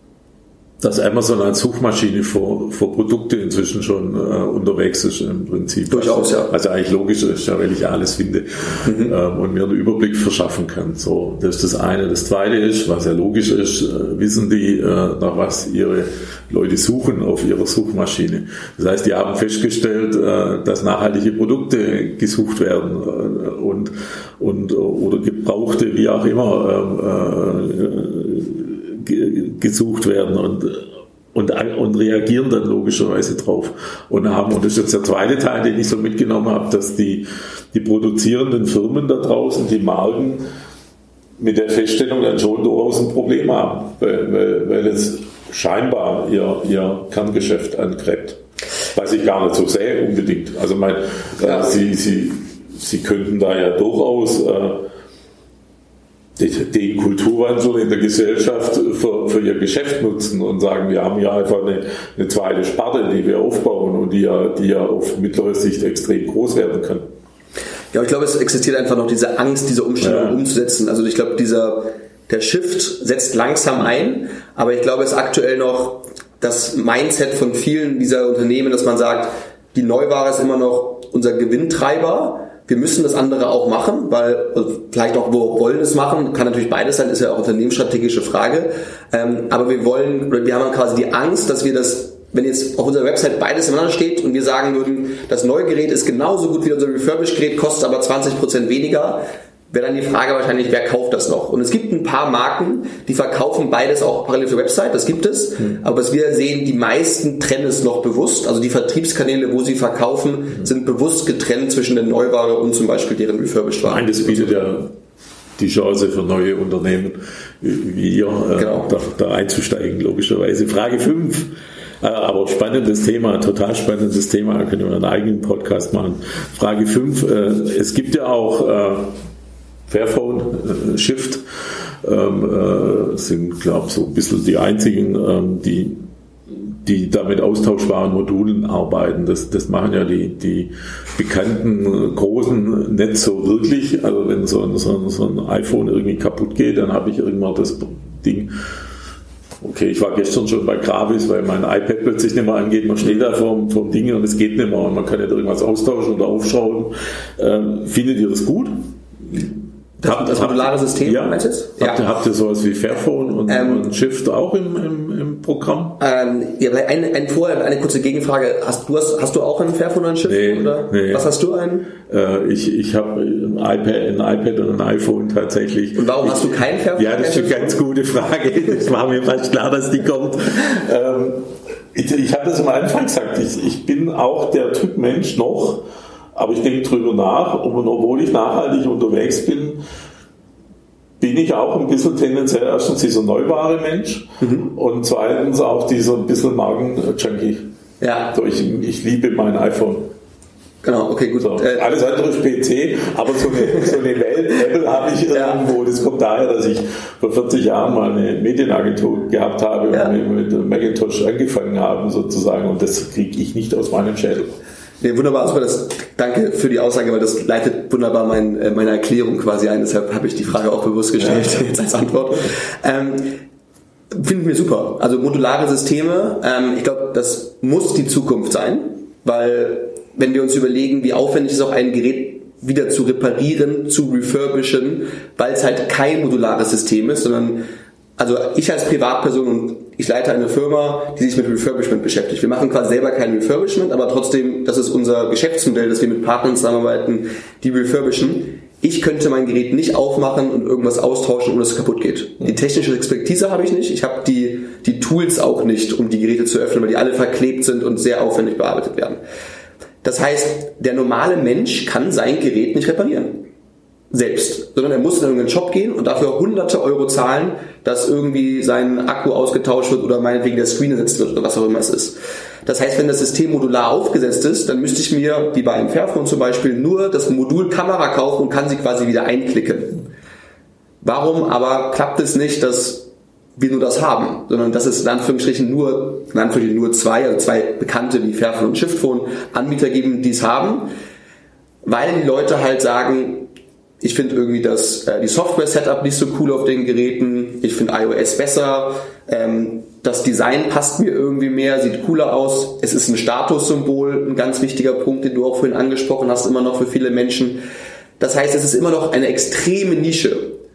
dass Amazon als Suchmaschine für, für Produkte inzwischen schon äh, unterwegs ist im Prinzip. Durchaus, ja. Also eigentlich logisch ist, ja, weil ich alles finde mhm. ähm, und mir einen Überblick verschaffen kann. So, das ist das eine. Das zweite ist, was ja logisch ist, äh, wissen die, äh, nach was ihre Leute suchen auf ihrer Suchmaschine. Das heißt, die haben festgestellt, äh, dass nachhaltige Produkte gesucht werden äh, und, und oder gebrauchte, wie auch immer, äh, äh, gesucht werden und, und, und reagieren dann logischerweise drauf. Und haben, und das ist jetzt der zweite Teil, den ich so mitgenommen habe, dass die, die produzierenden Firmen da draußen, die Marken, mit der Feststellung dann schon durchaus ein Problem haben, weil, weil, weil es scheinbar ihr, ihr Kerngeschäft angreift. Was ich gar nicht so sehe unbedingt. Also mein, ja. äh, sie, sie, sie könnten da ja durchaus äh, den Kulturwandel in der Gesellschaft für, für ihr Geschäft nutzen und sagen, wir haben hier einfach eine, eine zweite Sparte, die wir aufbauen und die ja, die ja auf mittlere Sicht extrem groß werden kann. Ja, ich glaube, es existiert einfach noch diese Angst, diese Umstellung ja. umzusetzen. Also ich glaube, dieser der Shift setzt langsam ein, aber ich glaube, es ist aktuell noch das Mindset von vielen dieser Unternehmen, dass man sagt, die Neuware ist immer noch unser Gewinntreiber. Wir müssen das andere auch machen, weil also vielleicht auch wo wollen es machen, kann natürlich beides sein, ist ja auch unternehmensstrategische Frage. Ähm, aber wir wollen, wir haben quasi die Angst, dass wir das, wenn jetzt auf unserer Website beides ineinander steht und wir sagen würden, das neue Gerät ist genauso gut wie unser Refurbished-Gerät, kostet aber zwanzig Prozent weniger, wäre dann die Frage wahrscheinlich, wer kauft das noch? Und es gibt ein paar Marken, die verkaufen beides auch parallel auf der Website, das gibt es. Mhm. Aber was wir sehen, die meisten trennen es noch bewusst. Also die Vertriebskanäle, wo sie verkaufen, mhm. sind bewusst getrennt zwischen der Neuware und zum Beispiel deren Refurbished-Ware. Nein, das bietet ja die Chance für neue Unternehmen wie ihr, genau. da, da einzusteigen, logischerweise. Frage fünf. Aber spannendes Thema, total spannendes Thema, da können wir einen eigenen Podcast machen. Frage fünf. Es gibt ja auch Fairphone, äh, Shift ähm, äh, sind, glaube ich, so ein bisschen die einzigen, ähm, die, die da mit austauschbaren Modulen arbeiten. Das, das machen ja die, die bekannten Großen nicht so wirklich. Also wenn so ein, so ein, so ein iPhone irgendwie kaputt geht, dann habe ich irgendwann das Ding. Okay, ich war gestern schon bei Gravis, weil mein iPad plötzlich nicht mehr angeht. Man steht da vorm, vorm Ding und es geht nicht mehr und man kann nicht irgendwas austauschen oder aufschrauben. Ähm, findet ihr das gut? Das, habt, das modulare habt, System, ja, meinst du jetzt? Ja. Habt, habt ihr sowas wie Fairphone und, ähm, und Shift auch im, im, im Programm? Ähm, ja, ein, ein, vorher eine kurze Gegenfrage. Hast du, hast, hast du auch ein Fairphone oder ein Shift? Nee, oder? Nee. Was hast du ein? Äh, ich ich habe ein iPad, ein iPad und ein iPhone tatsächlich. Und warum ich, hast du kein Fairphone? Ja, das ist eine ganz gute Frage. Es war mir fast klar, dass die kommt. Ähm, ich ich habe das am Anfang gesagt. Ich, ich bin auch der Typ Mensch noch, aber ich denke drüber nach. Und obwohl ich nachhaltig unterwegs bin, bin ich auch ein bisschen tendenziell erstens dieser Neuware-Mensch mhm. und zweitens auch dieser ein bisschen Marken-Junkie. Ja. So, ich, ich liebe mein iPhone. Genau, okay, gut. So, alles andere ist P C, aber so eine, so eine Welt Apple habe ich irgendwo. Das kommt daher, dass ich vor vierzig Jahren mal eine Medienagentur gehabt habe ja. und mit Macintosh angefangen habe sozusagen und das kriege ich nicht aus meinem Schädel. Nee, wunderbar, super. Das, danke für die Aussage, weil das leitet wunderbar mein, meine Erklärung quasi ein. Deshalb habe ich die Frage auch bewusst gestellt, ja. jetzt als Antwort. Ähm, finden wir super. Also modulare Systeme, ähm, ich glaube, das muss die Zukunft sein, weil wenn wir uns überlegen, wie aufwendig ist auch ein Gerät wieder zu reparieren, zu refurbischen, weil es halt kein modulares System ist, sondern also ich als Privatperson und ich leite eine Firma, die sich mit Refurbishment beschäftigt. Wir machen quasi selber kein Refurbishment, aber trotzdem, das ist unser Geschäftsmodell, dass wir mit Partnern zusammenarbeiten, die refurbischen. Ich könnte mein Gerät nicht aufmachen und irgendwas austauschen, ohne dass es kaputt geht. Die technische Expertise habe ich nicht. Ich habe die, die Tools auch nicht, um die Geräte zu öffnen, weil die alle verklebt sind und sehr aufwendig bearbeitet werden. Das heißt, der normale Mensch kann sein Gerät nicht reparieren. Selbst. Sondern er muss in irgendeinen Shop gehen und dafür hunderte Euro zahlen, dass irgendwie sein Akku ausgetauscht wird oder meinetwegen der Screen ersetzt wird oder was auch immer es ist. Das heißt, wenn das System modular aufgesetzt ist, dann müsste ich mir, wie bei einem Fairphone zum Beispiel, nur das Modul Kamera kaufen und kann sie quasi wieder einklicken. Warum aber klappt es nicht, dass wir nur das haben, sondern dass es in Anführungsstrichen nur, in Anführungsstrichen nur zwei, also zwei bekannte wie Fairphone und Shiftphone Anbieter geben, die es haben, weil die Leute halt sagen, ich finde irgendwie das, äh, die Software-Setup nicht so cool auf den Geräten, ich finde iOS besser, ähm, das Design passt mir irgendwie mehr, sieht cooler aus, es ist ein Statussymbol, ein ganz wichtiger Punkt, den du auch vorhin angesprochen hast, immer noch für viele Menschen. Das heißt, es ist immer noch eine extreme Nische.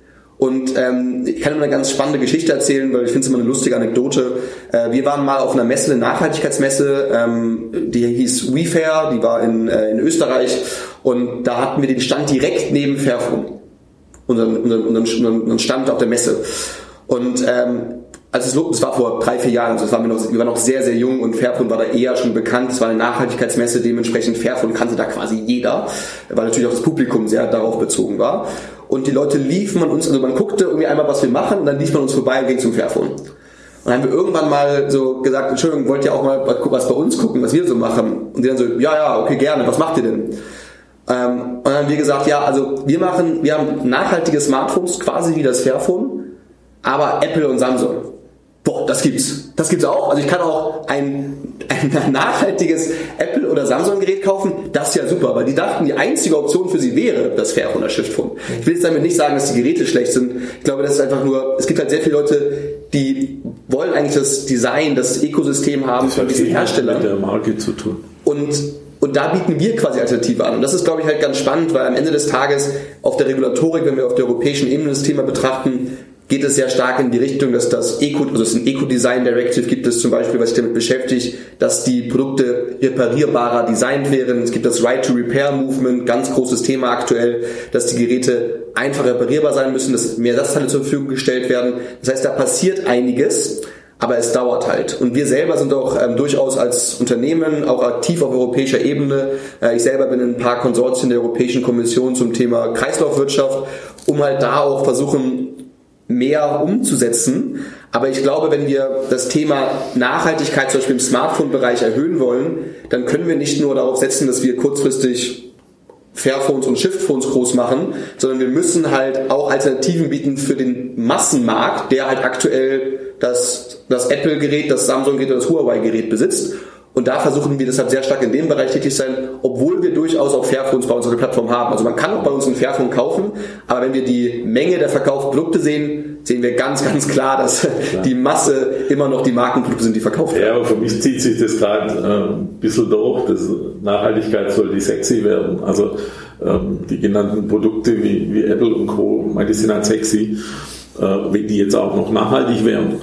Und ähm, ich kann immer eine ganz spannende Geschichte erzählen, weil ich finde es immer eine lustige Anekdote. Äh, wir waren mal auf einer Messe, eine Nachhaltigkeitsmesse, ähm, die hieß WeFair, die war in, äh, in Österreich und da hatten wir den Stand direkt neben Fairphone, unseren, unseren, unseren, unseren Stand auf der Messe. Und ähm, also es, das war vor drei, vier Jahren, also das waren wir, noch, wir waren noch sehr, sehr jung und Fairphone war da eher schon bekannt. Es war eine Nachhaltigkeitsmesse, dementsprechend Fairphone kannte da quasi jeder, weil natürlich auch das Publikum sehr darauf bezogen war. Und die Leute liefen an uns, also man guckte irgendwie einmal, was wir machen, und dann lief man uns vorbei und ging zum Fairphone. Und dann haben wir irgendwann mal so gesagt, Entschuldigung, wollt ihr auch mal was bei uns gucken, was wir so machen? Und die dann so, ja, ja, okay, gerne, was macht ihr denn? Ähm, und dann haben wir gesagt, ja, also wir machen, wir haben nachhaltige Smartphones, quasi wie das Fairphone, aber Apple und Samsung. Boah, das gibt's. Das gibt's auch. Also ich kann auch ein, ein nachhaltiges Apple- oder Samsung-Gerät kaufen. Das ist ja super, weil die dachten, die einzige Option für sie wäre das Fairphone oder Shiftphone. Ich will jetzt damit nicht sagen, dass die Geräte schlecht sind. Ich glaube, das ist einfach nur, es gibt halt sehr viele Leute, die wollen eigentlich das Design, das Ökosystem haben von diesen Herstellern. Das hat mit der Marke zu tun. Und Und da bieten wir quasi Alternative an. Und das ist, glaube ich, halt ganz spannend, weil am Ende des Tages auf der Regulatorik, wenn wir auf der europäischen Ebene das Thema betrachten, geht es sehr stark in die Richtung, dass das Eco, also es ein Eco-Design Directive gibt es zum Beispiel, was sich damit beschäftigt, dass die Produkte reparierbarer designt werden. Es gibt das Right-to-Repair-Movement, ganz großes Thema aktuell, dass die Geräte einfach reparierbar sein müssen, dass mehr Ersatzteile zur Verfügung gestellt werden. Das heißt, da passiert einiges, aber es dauert halt. Und wir selber sind auch ähm, durchaus als Unternehmen auch aktiv auf europäischer Ebene. Äh, ich selber bin in ein paar Konsortien der Europäischen Kommission zum Thema Kreislaufwirtschaft, um halt da auch versuchen, mehr umzusetzen. Aber ich glaube, wenn wir das Thema Nachhaltigkeit zum Beispiel im Smartphone-Bereich erhöhen wollen, dann können wir nicht nur darauf setzen, dass wir kurzfristig Fairphones und Shiftphones groß machen, sondern wir müssen halt auch Alternativen bieten für den Massenmarkt, der halt aktuell das, das Apple-Gerät, das Samsung-Gerät oder das Huawei-Gerät besitzt. Und da versuchen wir deshalb sehr stark in dem Bereich tätig sein, obwohl wir durchaus auch Fairphones bei uns auf der Plattform haben. Also man kann auch bei uns ein Fairphone kaufen, aber wenn wir die Menge der verkauften Produkte sehen, sehen wir ganz, ganz klar, dass klar. die Masse immer noch die Markenprodukte sind, die verkauft werden. Ja, aber für mich zieht sich das gerade äh, ein bisschen durch. Das Nachhaltigkeit soll die sexy werden. Also ähm, die genannten Produkte wie, wie Apple und Co., ich meine, die sind halt sexy, äh, wenn die jetzt auch noch nachhaltig wären.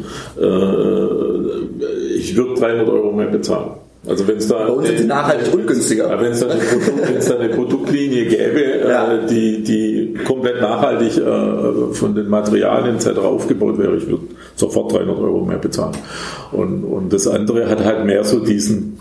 Äh, ich würde dreihundert Euro mehr bezahlen. Also wenn es da bei uns sind die nachhaltig ungünstiger. Wenn es da, da eine Produktlinie gäbe, ja. äh, die, die komplett nachhaltig äh, von den Materialien et cetera aufgebaut wäre, ich würde sofort dreihundert Euro mehr bezahlen. Und, und das andere hat halt mehr so diesen,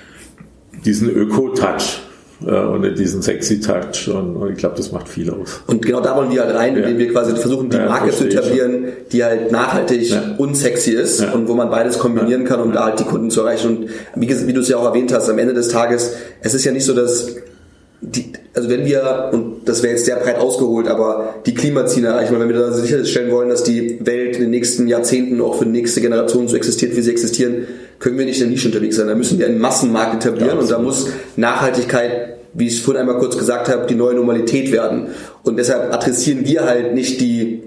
diesen Öko-Touch. Und nicht diesen sexy Touch und, und ich glaube, das macht viel aus. Und genau da wollen wir halt rein, indem ja. wir quasi versuchen, die ja, Marke zu etablieren, die halt nachhaltig ja. und sexy ist ja. und wo man beides kombinieren ja. kann, um ja. da halt die Kunden zu erreichen. Und wie, wie du es ja auch erwähnt hast, am Ende des Tages, es ist ja nicht so, dass die, also wenn wir, und das wäre jetzt sehr breit ausgeholt, aber die Klimaziele erreichen, weil wenn wir da sicherstellen wollen, dass die Welt in den nächsten Jahrzehnten auch für die nächste Generation so existiert, wie sie existieren, können wir nicht in der Nische unterwegs sein. Da müssen wir einen Massenmarkt etablieren ja, und da muss Nachhaltigkeit, wie ich es vorhin einmal kurz gesagt habe, die neue Normalität werden. Und deshalb adressieren wir halt nicht die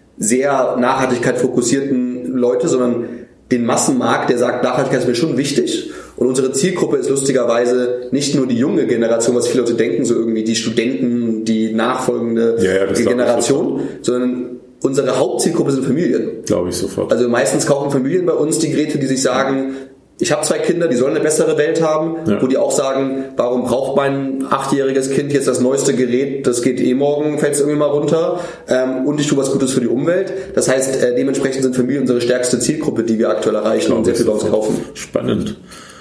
sehr Nachhaltigkeit fokussierten Leute, sondern den Massenmarkt, der sagt, Nachhaltigkeit ist mir schon wichtig. Und unsere Zielgruppe ist lustigerweise nicht nur die junge Generation, was viele Leute denken, so irgendwie die Studenten, die nachfolgende ja, ja, Generation, sondern unsere Hauptzielgruppe sind Familien. Glaube ich sofort. Also meistens kaufen Familien bei uns die Geräte, die sich sagen, ich habe zwei Kinder, die sollen eine bessere Welt haben, ja. wo die auch sagen, warum braucht mein achtjähriges Kind jetzt das neueste Gerät, das geht eh morgen, fällt es irgendwie mal runter ähm, und ich tue was Gutes für die Umwelt. Das heißt, äh, dementsprechend sind Familien unsere stärkste Zielgruppe, die wir aktuell erreichen und sehr viel bei uns kaufen. Spannend.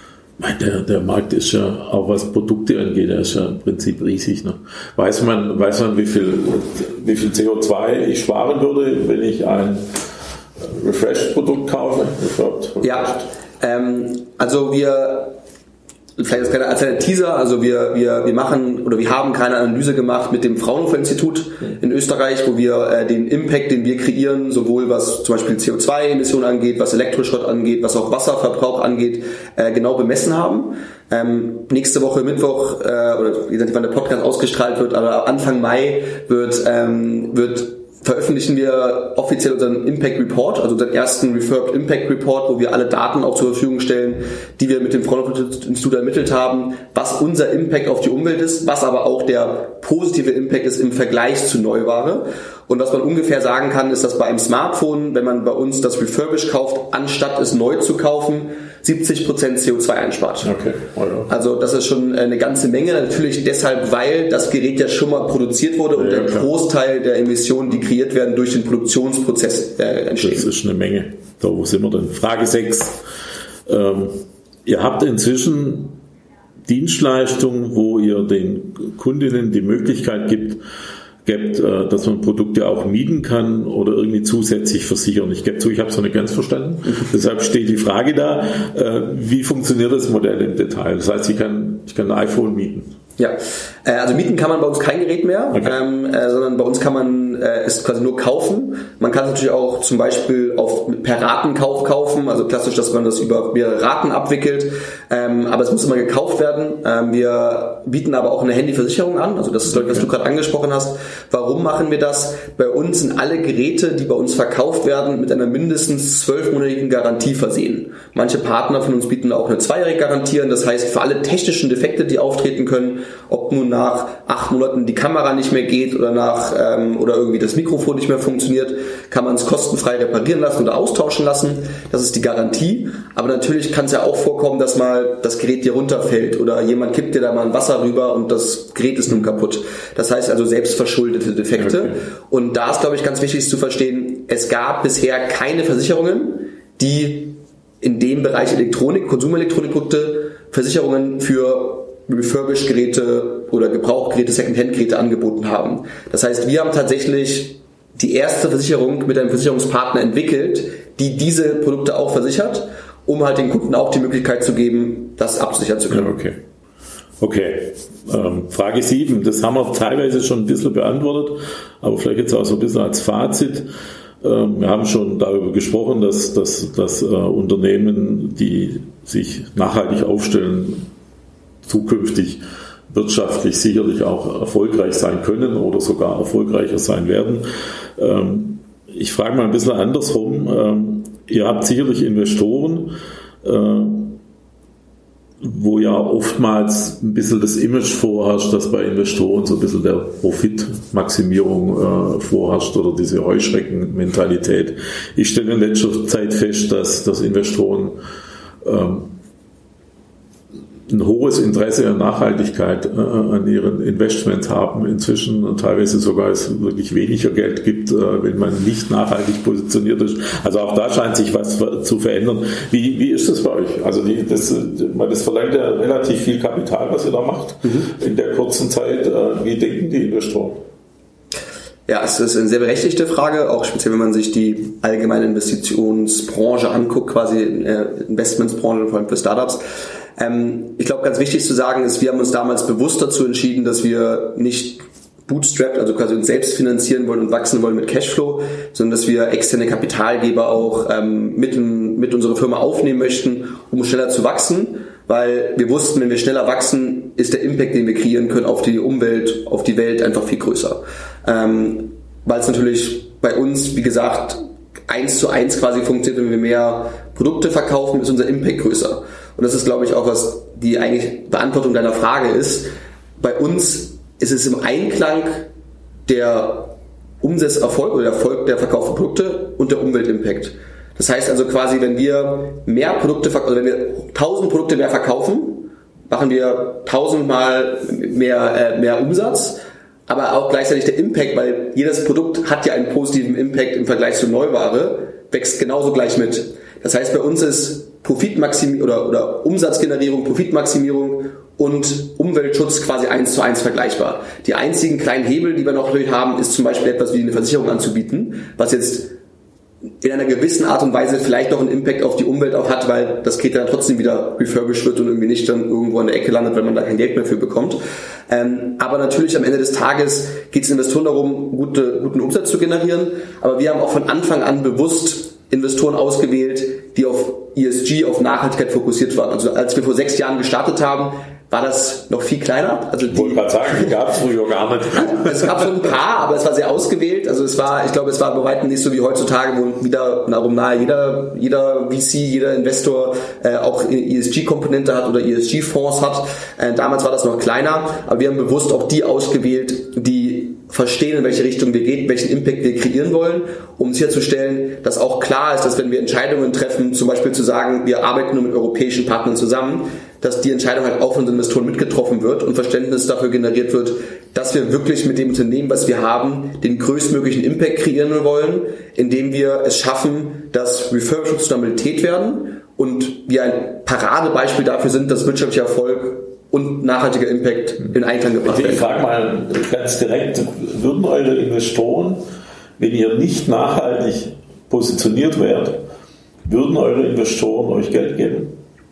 Der, der Markt ist ja, auch was Produkte angeht, der ist ja im Prinzip riesig. Ne? Weiß man, weiß man wie viel, wie viel C O zwei ich sparen würde, wenn ich ein Refreshed-Produkt kaufe? Refreshed. Ja, ähm, also wir, vielleicht ist als kleiner Teaser, also wir, wir, wir machen oder wir haben keine Analyse gemacht mit dem Fraunhofer Institut in Österreich, wo wir äh, den Impact, den wir kreieren, sowohl was zum Beispiel C O zwei Emissionen angeht, was Elektroschrott angeht, was auch Wasserverbrauch angeht, äh, genau bemessen haben. Ähm, nächste Woche Mittwoch, äh, oder wie gesagt, wann der Podcast ausgestrahlt wird, aber Anfang Mai wird, ähm, wird veröffentlichen wir offiziell unseren Impact Report, also unseren ersten Refurbed Impact Report, wo wir alle Daten auch zur Verfügung stellen, die wir mit dem Fraunhofer Institut ermittelt haben, was unser Impact auf die Umwelt ist, was aber auch der positive Impact ist im Vergleich zu Neuware. Und was man ungefähr sagen kann, ist, dass bei einem Smartphone, wenn man bei uns das Refurbished kauft, anstatt es neu zu kaufen, siebzig Prozent C O zwei einspart. Okay. Oh ja. Also das ist schon eine ganze Menge. Natürlich deshalb, weil das Gerät ja schon mal produziert wurde und ja, der klar. Großteil der Emissionen, die kreiert werden, durch den Produktionsprozess äh, entstehen. Das ist eine Menge. Da, wo sind wir denn? Frage sechs. Ähm, ihr habt inzwischen Dienstleistungen, wo ihr den Kundinnen die Möglichkeit gibt, gibt, dass man Produkte auch mieten kann oder irgendwie zusätzlich versichern. Ich gebe zu, ich habe es noch nicht ganz verstanden. Deshalb steht die Frage da, wie funktioniert das Modell im Detail? Das heißt, ich kann, ich kann ein iPhone mieten. Ja, also mieten kann man bei uns kein Gerät mehr, okay. ähm, äh, sondern bei uns kann man äh, es quasi nur kaufen. Man kann es natürlich auch zum Beispiel auf, per Ratenkauf kaufen, also klassisch, dass man das über mehrere Raten abwickelt, ähm, aber es muss immer gekauft werden. Ähm, wir bieten aber auch eine Handyversicherung an, also das ist, okay. was du gerade angesprochen hast. Warum machen wir das? Bei uns sind alle Geräte, die bei uns verkauft werden, mit einer mindestens zwölfmonatigen Garantie versehen. Manche Partner von uns bieten auch eine zweijährige Garantie an, das heißt, für alle technischen Defekte, die auftreten können, ob nun nach acht Monaten die Kamera nicht mehr geht oder nach ähm, oder irgendwie das Mikrofon nicht mehr funktioniert, kann man es kostenfrei reparieren lassen oder austauschen lassen. Das ist die Garantie. Aber natürlich kann es ja auch vorkommen, dass mal das Gerät dir runterfällt oder jemand kippt dir da mal ein Wasser rüber und das Gerät ist nun kaputt. Das heißt also selbstverschuldete Defekte. Okay. Und da ist, glaube ich, ganz wichtig zu verstehen, es gab bisher keine Versicherungen, die in dem Bereich Elektronik, Konsumelektronikprodukte, Versicherungen für Refurbished-Geräte oder Gebrauchgeräte, Second-Hand-Geräte angeboten haben. Das heißt, wir haben tatsächlich die erste Versicherung mit einem Versicherungspartner entwickelt, die diese Produkte auch versichert, um halt den Kunden auch die Möglichkeit zu geben, das absichern zu können. Ja, okay. Okay. Ähm, Frage sieben, das haben wir teilweise schon ein bisschen beantwortet, aber vielleicht jetzt auch so ein bisschen als Fazit. Ähm, wir haben schon darüber gesprochen, dass, dass, dass äh, Unternehmen, die sich nachhaltig aufstellen, zukünftig wirtschaftlich sicherlich auch erfolgreich sein können oder sogar erfolgreicher sein werden. Ähm, ich frage mal ein bisschen andersrum. Ähm, ihr habt sicherlich Investoren. Äh, wo ja oftmals ein bisschen das Image vorherrscht, dass bei Investoren so ein bisschen der Profitmaximierung äh, vorherrscht oder diese Heuschreckenmentalität. Ich stelle in letzter Zeit fest, dass, dass Investoren ähm, ein hohes Interesse an Nachhaltigkeit äh, an ihren Investments haben inzwischen und teilweise sogar es wirklich weniger Geld gibt, äh, wenn man nicht nachhaltig positioniert ist. Also auch da scheint sich was zu verändern. Wie, wie ist das bei euch? Also die, das, das verlangt ja relativ viel Kapital, was ihr da macht mhm. in der kurzen Zeit. Äh, wie denken die Investoren? Ja, es ist eine sehr berechtigte Frage, auch speziell wenn man sich die allgemeine Investitionsbranche anguckt, quasi äh, Investmentsbranche, vor allem für Startups. Ähm, ich glaube, ganz wichtig zu sagen ist, wir haben uns damals bewusst dazu entschieden, dass wir nicht bootstrapped, also quasi uns selbst finanzieren wollen und wachsen wollen mit Cashflow, sondern dass wir externe Kapitalgeber auch ähm, mit, mit unserer Firma aufnehmen möchten, um schneller zu wachsen, weil wir wussten, wenn wir schneller wachsen, ist der Impact, den wir kreieren können auf die Umwelt, auf die Welt einfach viel größer. Ähm, weil es natürlich bei uns, wie gesagt, eins zu eins quasi funktioniert, wenn wir mehr Produkte verkaufen, ist unser Impact größer. Und das ist, glaube ich, auch was die eigentlich Beantwortung deiner Frage ist. Bei uns ist es im Einklang der Umsatzerfolg oder der Erfolg der verkauften Produkte und der Umweltimpact. Das heißt also quasi, wenn wir mehr Produkte, also wenn wir tausend Produkte mehr verkaufen, machen wir tausendmal mehr, äh, mehr Umsatz, aber auch gleichzeitig der Impact, weil jedes Produkt hat ja einen positiven Impact im Vergleich zur Neuware, wächst genauso gleich mit. Das heißt, bei uns ist Profitmaximierung oder, oder Umsatzgenerierung, Profitmaximierung und Umweltschutz quasi eins zu eins vergleichbar. Die einzigen kleinen Hebel, die wir noch haben, ist zum Beispiel etwas wie eine Versicherung anzubieten, was jetzt in einer gewissen Art und Weise vielleicht noch einen Impact auf die Umwelt auch hat, weil das Kit dann trotzdem wieder refurbished wird und irgendwie nicht dann irgendwo an der Ecke landet, weil man da kein Geld mehr für bekommt. Ähm, aber natürlich am Ende des Tages geht es Investoren darum, gute, guten Umsatz zu generieren. Aber wir haben auch von Anfang an bewusst Investoren ausgewählt, die auf E S G, auf Nachhaltigkeit fokussiert waren. Also als wir vor sechs Jahren gestartet haben, war das noch viel kleiner. Also ich wollte gerade sagen, die gab es früher gar nicht. Es gab schon ein paar, aber es war sehr ausgewählt. Also es war, ich glaube, es war bei weitem nicht so wie heutzutage, wo wieder darum nahe jeder, jeder V C, jeder Investor äh, auch eine E S G-Komponente hat oder E S G-Fonds hat. Äh, damals war das noch kleiner, aber wir haben bewusst auch die ausgewählt, die verstehen, in welche Richtung wir gehen, welchen Impact wir kreieren wollen, um sicherzustellen, dass auch klar ist, dass wenn wir Entscheidungen treffen, zum Beispiel zu sagen, wir arbeiten nur mit europäischen Partnern zusammen, dass die Entscheidung halt auch von den Investoren mitgetroffen wird und Verständnis dafür generiert wird, dass wir wirklich mit dem Unternehmen, was wir haben, den größtmöglichen Impact kreieren wollen, indem wir es schaffen, dass Refurbishment zu Normalität werden und wir ein Paradebeispiel dafür sind, dass wirtschaftlicher Erfolg und nachhaltiger Impact in Einklang gebracht werden. Ich frage mal ganz direkt, würden eure Investoren, wenn ihr nicht nachhaltig positioniert wärt, würden eure Investoren euch Geld geben?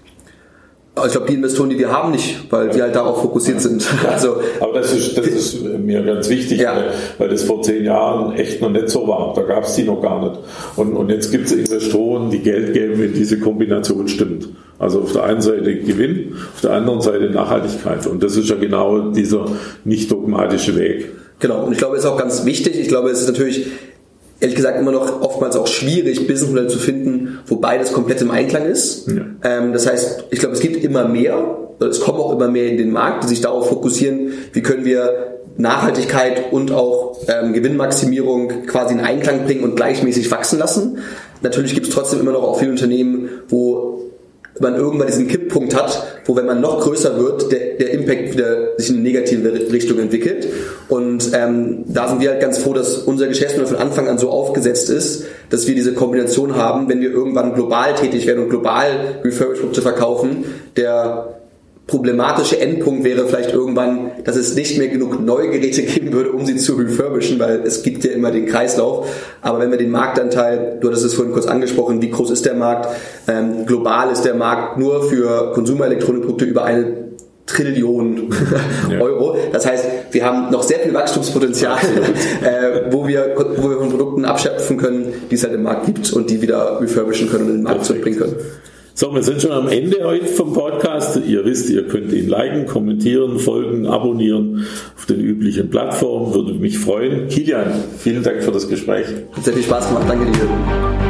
Ich glaube, die Investoren, die wir haben, nicht, weil die halt darauf fokussiert sind. Also, aber das ist, das ist mir ganz wichtig, ja. weil, weil das vor zehn Jahren echt noch nicht so war. Da gab es die noch gar nicht. Und, und jetzt gibt es Investoren, die Geld geben, wenn diese Kombination stimmt. Also auf der einen Seite Gewinn, auf der anderen Seite Nachhaltigkeit. Und das ist ja genau dieser nicht dogmatische Weg. Genau. Und ich glaube, es ist auch ganz wichtig. Ich glaube, es ist natürlich ehrlich gesagt immer noch oftmals auch schwierig, Businessmodelle zu finden, wo beides komplett im Einklang ist. Ja. Ähm, das heißt, ich glaube, es gibt immer mehr, es kommen auch immer mehr in den Markt, die sich darauf fokussieren, wie können wir Nachhaltigkeit und auch ähm, Gewinnmaximierung quasi in Einklang bringen und gleichmäßig wachsen lassen. Natürlich gibt es trotzdem immer noch auch viele Unternehmen, wo man irgendwann diesen Kipppunkt hat, wo wenn man noch größer wird, der, der Impact wieder sich in eine negative Richtung entwickelt. Und ähm, da sind wir halt ganz froh, dass unser Geschäftsmodell von Anfang an so aufgesetzt ist, dass wir diese Kombination haben, wenn wir irgendwann global tätig werden und global Refurbished-Produkte verkaufen, der problematische Endpunkt wäre vielleicht irgendwann, dass es nicht mehr genug neue Geräte geben würde, um sie zu refurbischen, weil es gibt ja immer den Kreislauf. Aber wenn wir den Marktanteil, du hattest es vorhin kurz angesprochen, wie groß ist der Markt? Ähm, global ist der Markt nur für Konsumelektronikprodukte über eine Trillion ja. Euro. Das heißt, wir haben noch sehr viel Wachstumspotenzial, äh, wo wir, wo wir von Produkten abschöpfen können, die es halt im Markt gibt und die wieder refurbischen können und in den Markt zurückbringen können. So, wir sind schon am Ende heute vom Podcast. Ihr wisst, ihr könnt ihn liken, kommentieren, folgen, abonnieren auf den üblichen Plattformen. Würde mich freuen. Kilian, vielen Dank für das Gespräch. Hat sehr viel Spaß gemacht. Danke dir.